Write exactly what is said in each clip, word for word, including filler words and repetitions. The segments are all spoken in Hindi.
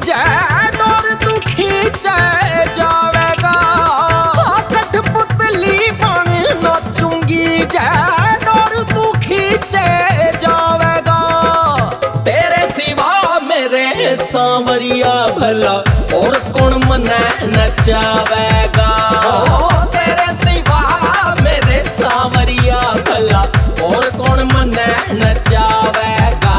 जैन और तू खींचे जावेगा। कठपुतली बन नाचूंगी जैन और तू खींचे जावेगा। तेरे सिवा मेरे सांवरिया भला और कौन मने नचावेगा। तेरे सिवा मेरे सांवरिया भला और कौन मने नचावेगा।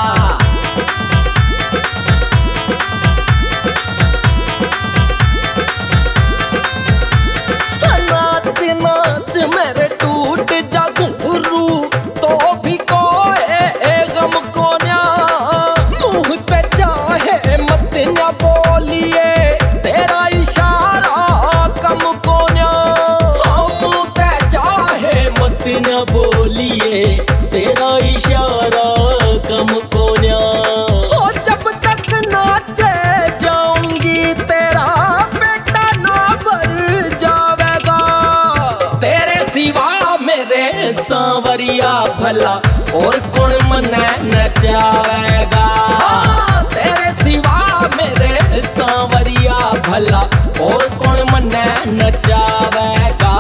नाच नाच मेरे टूट जा घुंघरू तो भी कोई गम को न्या। मुंह पे चाहे मत न बोलिए तेरा इशारा कम को न्या। मुंह पे चाहे मत न बोलिए तेरा इशारा कम को न्या। हो जब तक नाचे जाऊंगी तेरा बेटा ना भर जावेगा। तेरे सिवा मेरे सांवरिया भला और कौन मने नचावेगा। तेरे सिवा मेरे सांवरिया भला और कौन मने नचावेगा।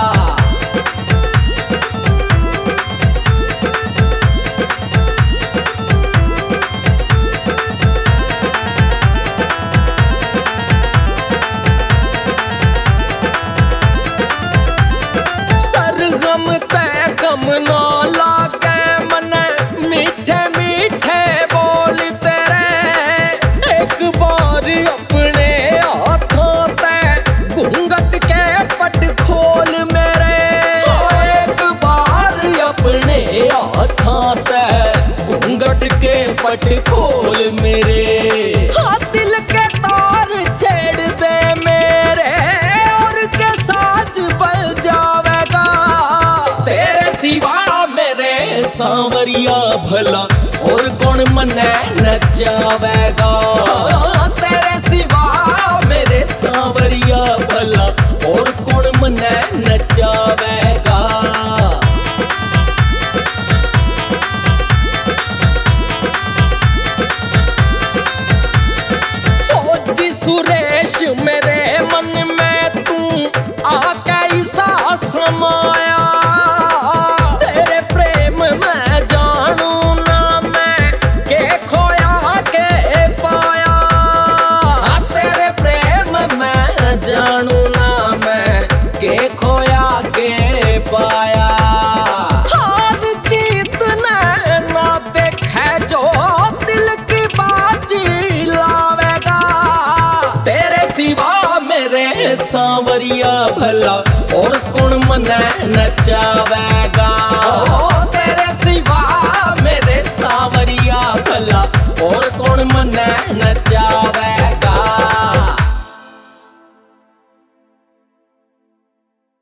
सरगम तय कम ना लागे मने मीठे मीठे बोल तेरे। एक बार अपने हाथों तय घूंघट के पट खोल मेरे। एक बार अपने हाथों तय घूंघट के पट खोल मेरे। हाँ दिल के तार छेड़ दे मेरे और के साज बल जावेगा। तेरे सिवा मेरे सांवरिया भला और कौन मने नचावेगा। तेरे सिवा मेरे सांवरिया भला और कौन मने नचावेगा। फौजी सुरेश मेरे मन में तू आके सा समाया। तेरे प्रेम में जानू ना मैं के खोया के पाया। तेरे प्रेम में जानू ना मैं के खोया के पाया। हार जीत ने ना देखे जो दिल की बाजी लावेगा। तेरे सिवा मेरे सांवरिया भला और कौन मने नचावेगा। तेरे